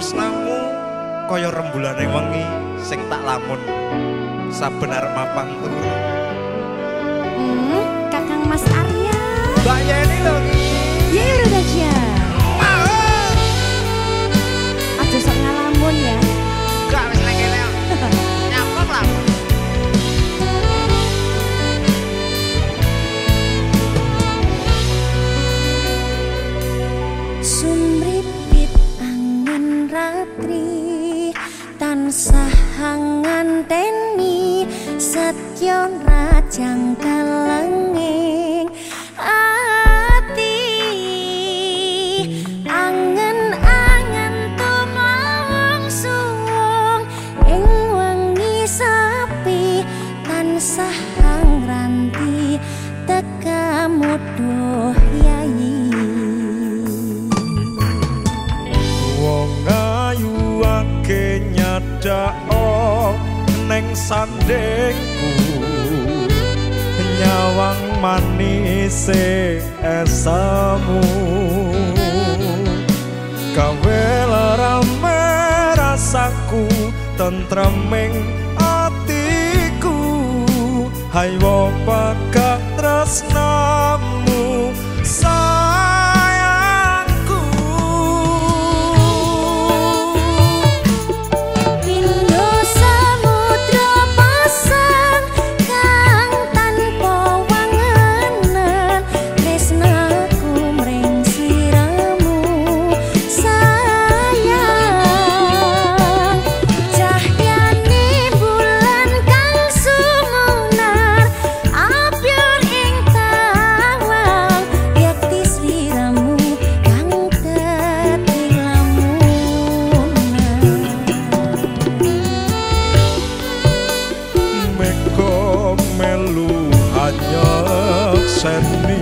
tresnamu kaya rembulane wengi sing tak lamun saben arep mapang turu. Kakang Mas Arya. Mbak Yeni lho iki. Ya udah aja. Aja sok ngalamun ya. Gak wis nek kene. Nyapok lah. Sumripit angin ratri tansah nganteni setya rajang kalenging ati angen-angen tumlawang suwung ing wengi sepi tansah ngranti tekamu doh yayi. Wong ayu ake nyadao neng sandengku nyawang manise esamu gawe rame rasaku tentreming atiku haywo pakak tresnamu seni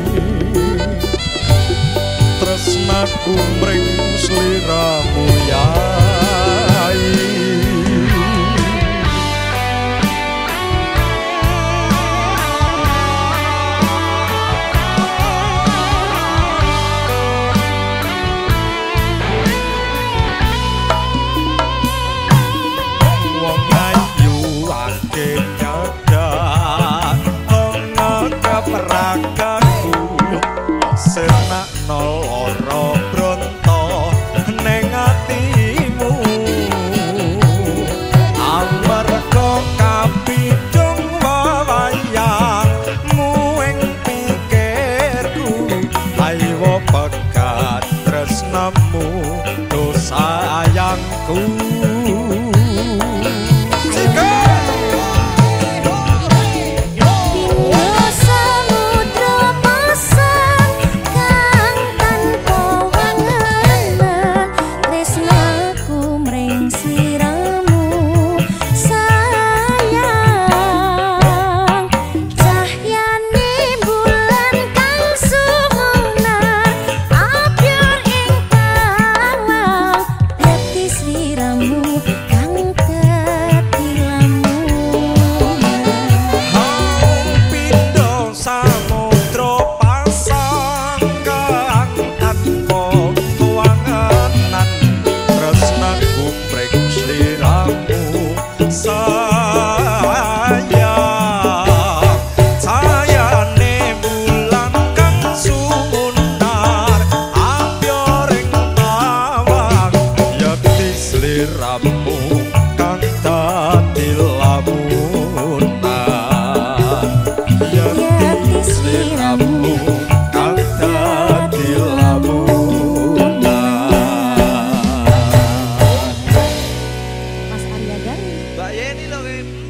tresnaku mring sliramu yai. Wong ayu ake nyadak peragaku senak noloro bronto neng atimu amarga kapidung wawayangmu ing pikirku ayo pekat tresnamu do sayangku. Sliramu kang dadi lamunan yati sliramu kang dadi lamunan. Mas Arya Gari. Mbak Yeni lho.